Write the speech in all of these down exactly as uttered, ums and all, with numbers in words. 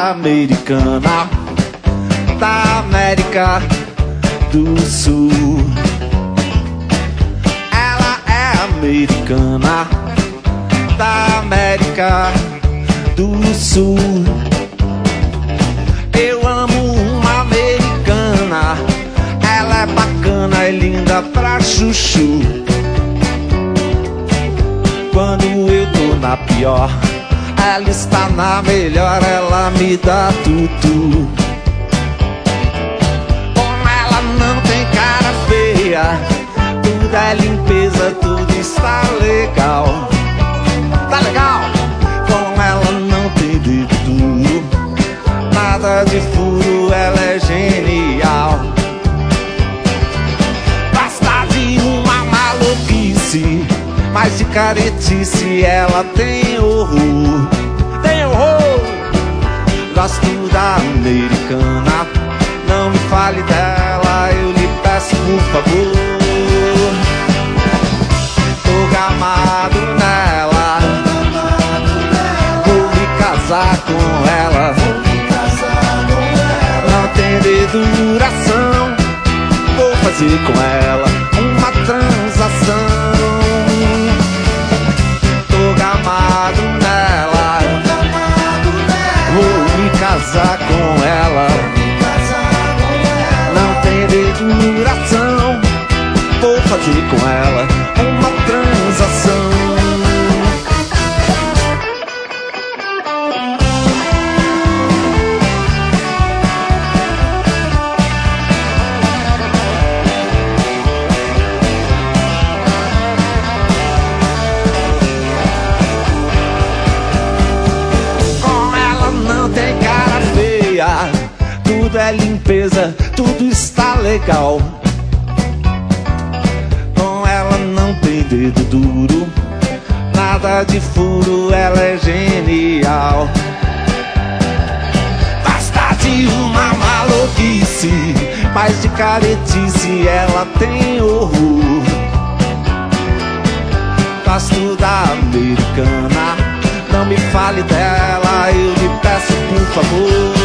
americana da América do Sul. Ela é americana da América do Sul. Eu amo uma americana, ela é bacana e linda pra chuchu. Quando eu tô na pior, ela está na melhor, ela me dá tudo. Com ela não tem cara feia, tudo é limpeza, tudo está legal. Tá legal? Com ela não tem dedo duro, nada de furo, ela é genial. Basta de uma maluquice, mas de caretice ela tem horror. Tem horror. Gosto da americana, não me fale dela, eu lhe peço por favor. Tô gamado nela, vou me casar com ela. Não tem deduração, vou fazer com ela uma transação. Nela, vou me casar com ela. Não tem deduração, vou fazer com ela uma transação. Tudo é limpeza, tudo está legal. Com ela não tem dedo duro, nada de furo, ela é genial. Basta de uma maluquice, mas de caretice ela tem horror. Gosto da americana, não me fale dela, eu lhe peço por favor.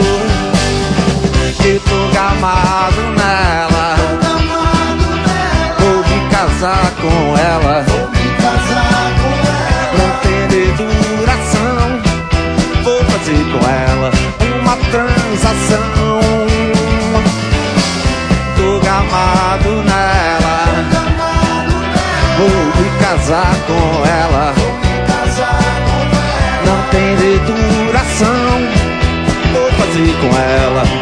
Eu tô gamado nela, vou me casar com ela. Não tem deduração, vou fazer com ela uma transação. Tô gamado nela, vou me casar com ela. Não tem deduração, vou fazer com ela